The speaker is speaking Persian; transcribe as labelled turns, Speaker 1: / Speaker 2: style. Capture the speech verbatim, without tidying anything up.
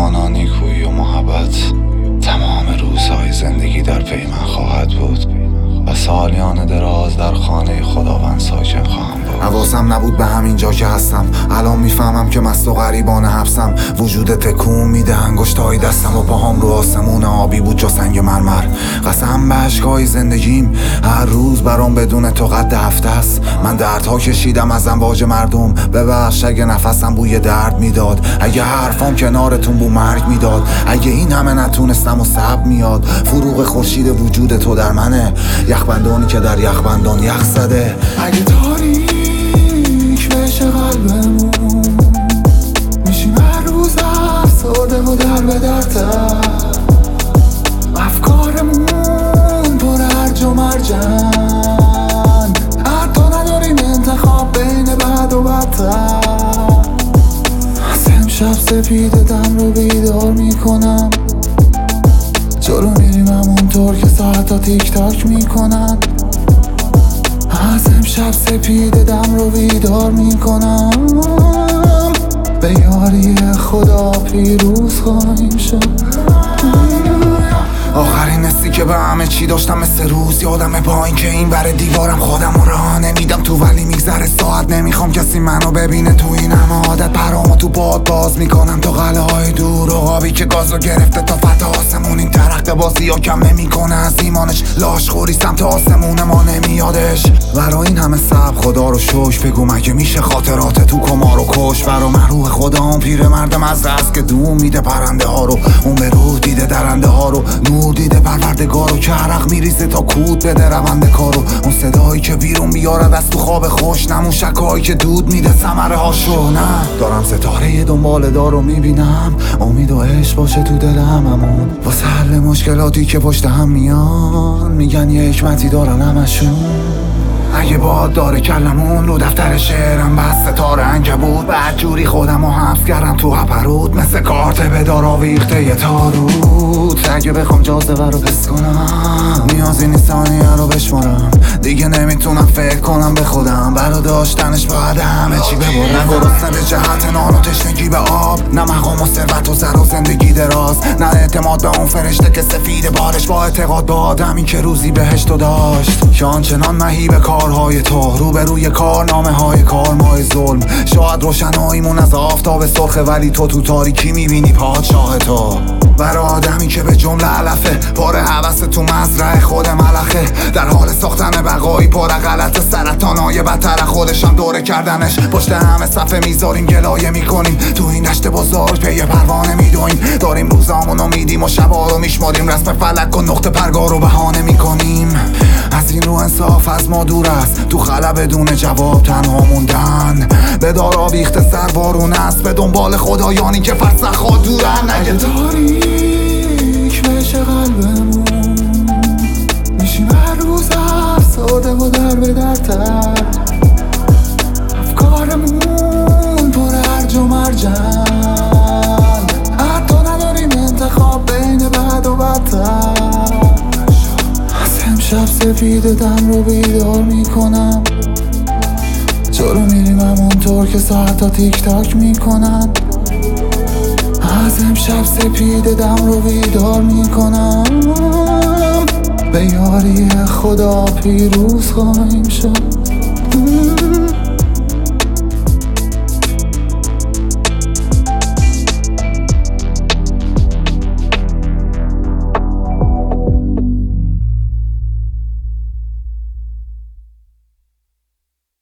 Speaker 1: همانا نیکویی و محبت تمام روزهای زندگی در پی من خواهد بود و سالیان دراز در خانه خداوند ساکن خواهم بود.
Speaker 2: حواسم نبود به همین جا که هستم، الان میفهمم که مست و غریبان حبسم. وجود تکون میده انگشتای دستم و پاهام رو آسمون آبی بود جا سنگ مرمر. قسم به اشکای زندگیم هر روز برام بدون تو قد هفته است. من دردها کشیدم از امواج مردم، ببخش اگه نفسم بوی درد میداد، اگه حرفام کنارتون بو مرگ میداد، اگه این همه نتونستم و صبر میاد. فروغ خورشید وجود تو در منه، یخبندانی که در یخبندان یخ زده. اگه تاریک بشه قلبمون میشیم هر روز افسرده و در به درتر، افکارمون پر هرج و مرجن، حتی نداریم انتخاب بین بد و بدتر. از امشب سپید دم رو بیدار میکنم، جلو میریم همونطور که ساعتا تیک تاک میکنن. از امشب سپید دم رو بیدار میکنم، به یاری خدا پیروز خواهیم شد. آخرین حسی که به همه چی داشتم مثل روز یادمه، با این که این بر دیوارم خودم رو راه نمیدم تو، ولی میگذره ساعت نمیخوام کسی منو ببینه تو این همه عادت. پرامو تو باد باز میکنم تا قلعه های دور و آبی که گازو گرفته تا فتا آسمون. این درخت بازی ها کم نمیکنه از ایمانش، لاش خوری سمت آسمون ما نمیادش. برای این همه صبر خدا رو شوش، بگو مگه میشه خاطرات تو کمارو کش. برا من روح خدا اون پیر مردم از دست که دوم میده پرنده ها رو، اون به روح دیده درنده ها رو، نور دیده پروردگارو که عرق میریزه تا کود بده روند کارو. اون صدایی که بیرون بیارد از تو خواب خوش، نمون شکایی که دود میده ثمره هاشو. نه دارم ستاره دنبال دارو میبینم، امید و عشق باشه تو دل هممون، واسه حل مشکلاتی که پشت هم میان. میگن یه حکمتی دارن همشون، اگه باد داره کلمون رو دفتر شعرم بس ستاره عنکبوت. بعد جوری خودم رو حفظ کردم تو هپرود، مثل کارت به دار آویخته یه تاروت. اگه بخوام جاذبه رو حس کنم نیازی نیست ثانیه رو بشمارم، دیگه نمیتونم فکر کنم به خودم، برا داشتنش باید همه چی ببرم. گرسنه به جهت نان و تشنگی به آب، نه مقام و ثروت و زر و زندگی دراز، نه اعتماد به اون فرشته که سفید بارش، با اعتقاد به آدمی که روزی بهشتو داشت. که آنچنان مهیب کارهای تو، روبروی کارنامه های کارمای ظلم. شاید روشناییمون از آفتاب سرخه، ولی تو تو تاریکی میبینی پادشاه تو. برای آدمی که به جمله علفه، پر هوس تو مزرعه خود ملخه، در حال ساختن بقایی پر غلط سرطانای بدتر خودشم دوره کردنش. پشت همه صفحه میذاریم گلایه میکنیم، تو این دشت بزرگ پی پروانه میدویم. داریم روزامونو میدیم و شبا رو میشماریم، رسم فلک و نقطه پرگار رو بهانه میکنیم. از این رو انصاف از ما دور است، تو خلا بدون جواب تنها موندن. به دار آویخته سر بارون است، به دنبال خدایانی که فرسخا دورن. اگه تاریک بشه قلبمون میشیم هر روز افسرده و در به درتر، افکارمون پر هرج و مرجن، حتی نداریم انتخاب بین بد و بدتر. امشب سپید دم رو بیدار میکنم، جلو میریم همونطور که ساعتا تیک تاک میکنن. از امشب سپید دم رو بیدار میکنم، به یاری خدا پیروز خواهیم شد.